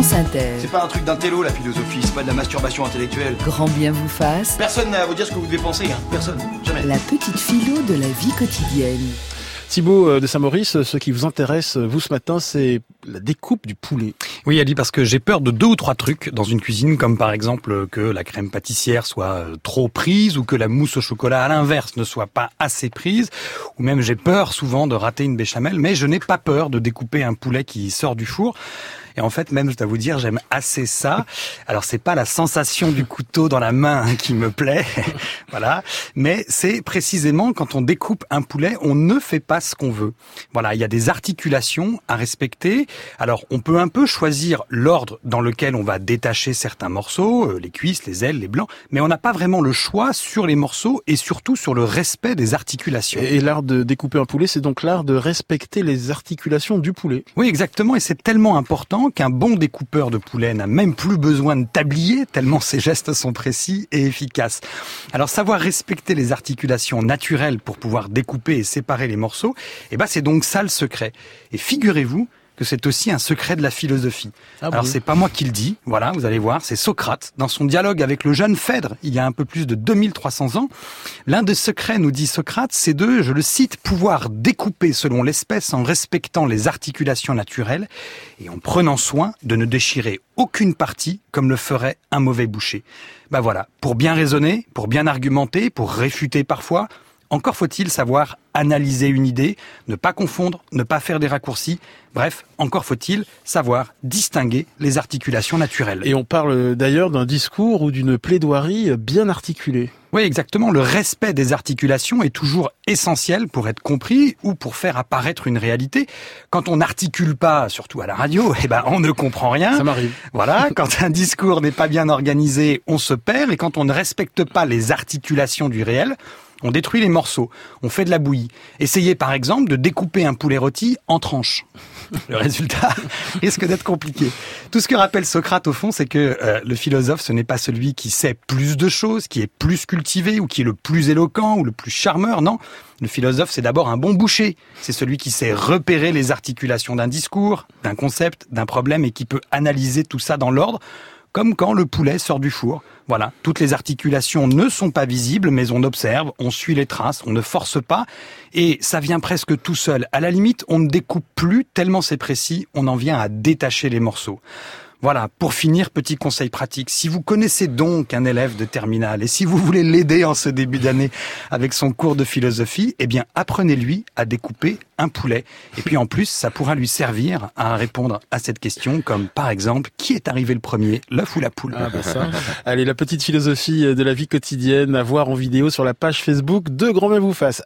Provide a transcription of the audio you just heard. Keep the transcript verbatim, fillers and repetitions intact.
France Inter. C'est pas un truc d'intello la philosophie, c'est pas de la masturbation intellectuelle. Grand bien vous fasse. Personne n'a à vous dire ce que vous devez penser, hein. Personne, jamais. La petite philo de la vie quotidienne. Thibaut de Saint-Maurice, ce qui vous intéresse, vous, ce matin, c'est la découpe du poulet. Oui, Ali, parce que j'ai peur de deux ou trois trucs dans une cuisine, comme par exemple que la crème pâtissière soit trop prise ou que la mousse au chocolat, à l'inverse, ne soit pas assez prise. Ou même, j'ai peur souvent de rater une béchamel, mais je n'ai pas peur de découper un poulet qui sort du four. Et en fait, même, je dois vous dire, j'aime assez ça. Alors, c'est pas la sensation du couteau dans la main qui me plaît, voilà. Mais c'est précisément quand on découpe un poulet, on ne fait pas ce qu'on veut. Voilà, il y a des articulations à respecter. Alors, on peut un peu choisir l'ordre dans lequel on va détacher certains morceaux, les cuisses, les ailes, les blancs, mais on n'a pas vraiment le choix sur les morceaux et surtout sur le respect des articulations. Et l'art de découper un poulet, c'est donc l'art de respecter les articulations du poulet. Oui, exactement, et c'est tellement important qu'un bon découpeur de poulet n'a même plus besoin de tablier, tellement ses gestes sont précis et efficaces. Alors savoir respecter les articulations naturelles pour pouvoir découper et séparer les morceaux, eh ben c'est donc ça le secret. Et figurez-vous que c'est aussi un secret de la philosophie. Ah Alors bon c'est pas moi qui le dis, voilà, vous allez voir, c'est Socrate, dans son dialogue avec le jeune Phèdre, il y a un peu plus de deux mille trois cents ans. L'un des secrets, nous dit Socrate, c'est de, je le cite, pouvoir découper selon l'espèce en respectant les articulations naturelles et en prenant soin de ne déchirer aucune partie comme le ferait un mauvais boucher. Ben voilà, pour bien raisonner, pour bien argumenter, pour réfuter parfois, encore faut-il savoir analyser une idée, ne pas confondre, ne pas faire des raccourcis. Bref, encore faut-il savoir distinguer les articulations naturelles. Et on parle d'ailleurs d'un discours ou d'une plaidoirie bien articulée. Oui, exactement. Le respect des articulations est toujours essentiel pour être compris ou pour faire apparaître une réalité. Quand on n'articule pas, surtout à la radio, eh ben, on ne comprend rien. Ça m'arrive. Voilà. Quand un discours n'est pas bien organisé, on se perd. Et quand on ne respecte pas les articulations du réel, on détruit les morceaux, on fait de la bouillie. Essayez par exemple de découper un poulet rôti en tranches. Le résultat risque d'être compliqué. Tout ce que rappelle Socrate au fond, c'est que euh, le philosophe, ce n'est pas celui qui sait plus de choses, qui est plus cultivé ou qui est le plus éloquent ou le plus charmeur, non. Le philosophe, c'est d'abord un bon boucher. C'est celui qui sait repérer les articulations d'un discours, d'un concept, d'un problème et qui peut analyser tout ça dans l'ordre, comme quand le poulet sort du four. Voilà, toutes les articulations ne sont pas visibles, mais on observe, on suit les traces, on ne force pas, et ça vient presque tout seul. À la limite, on ne découpe plus, tellement c'est précis, on en vient à détacher les morceaux. Voilà, pour finir, petit conseil pratique. Si vous connaissez donc un élève de terminale et si vous voulez l'aider en ce début d'année avec son cours de philosophie, eh bien, apprenez-lui à découper un poulet. Et puis en plus, ça pourra lui servir à répondre à cette question, comme par exemple, qui est arrivé le premier, l'œuf ou la poule? Ah bah ça. Allez, la petite philosophie de la vie quotidienne à voir en vidéo sur la page Facebook de Grand Bien vous fasse.